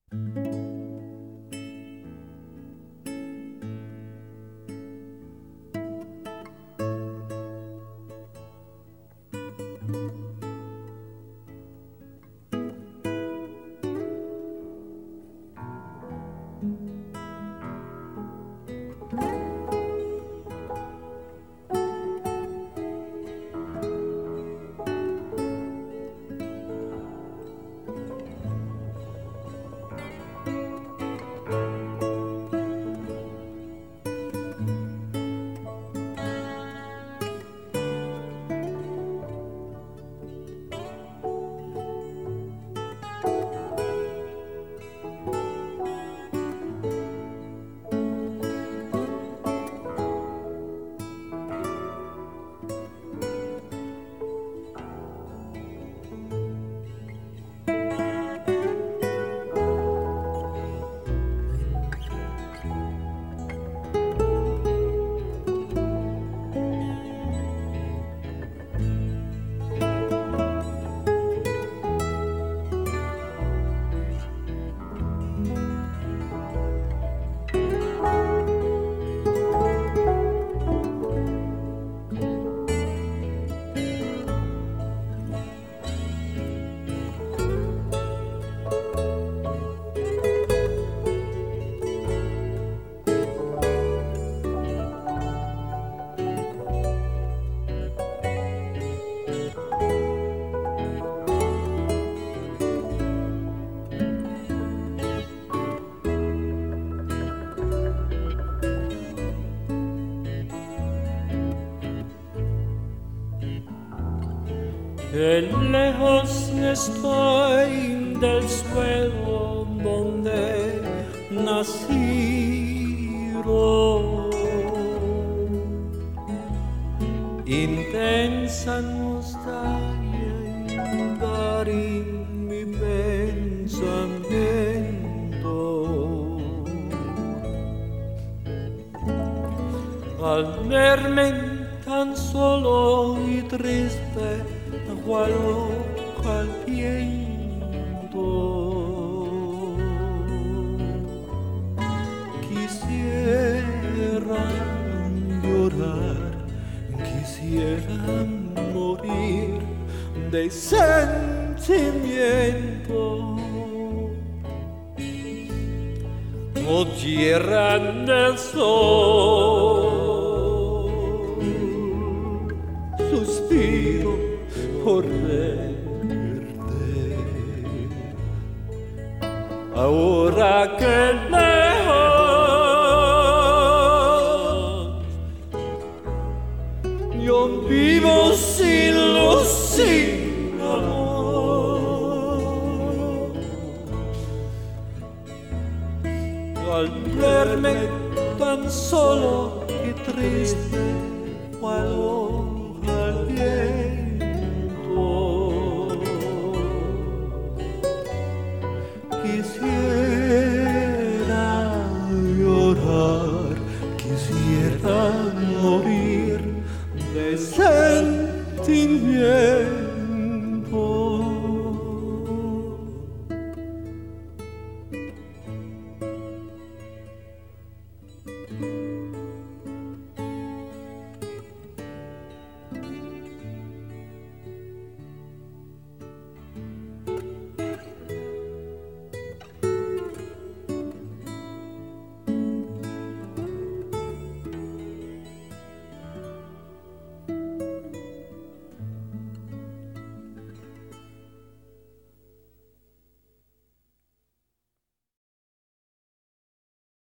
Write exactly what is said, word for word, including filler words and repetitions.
Que lejos estoy del suelo donde nací. Intensa nostalgia inundar en mi pensamiento. Al verme tan solo y triste, cual hoja al viento, quisiera llorar, quisiera morir de sentimiento. Oh tierra del sol, suspiro por verte, ahora que lejos yo vivo sin luz, sin amor. Al verme tan solo y triste, cual hoja al viento, quisiera llorar, quisiera morir de sentimiento.